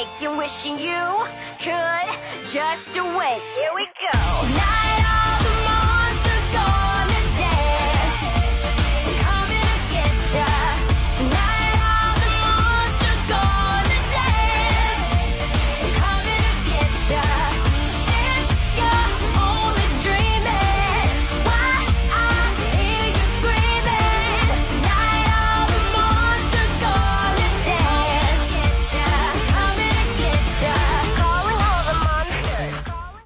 awake and wishing you could just wait. Here we go.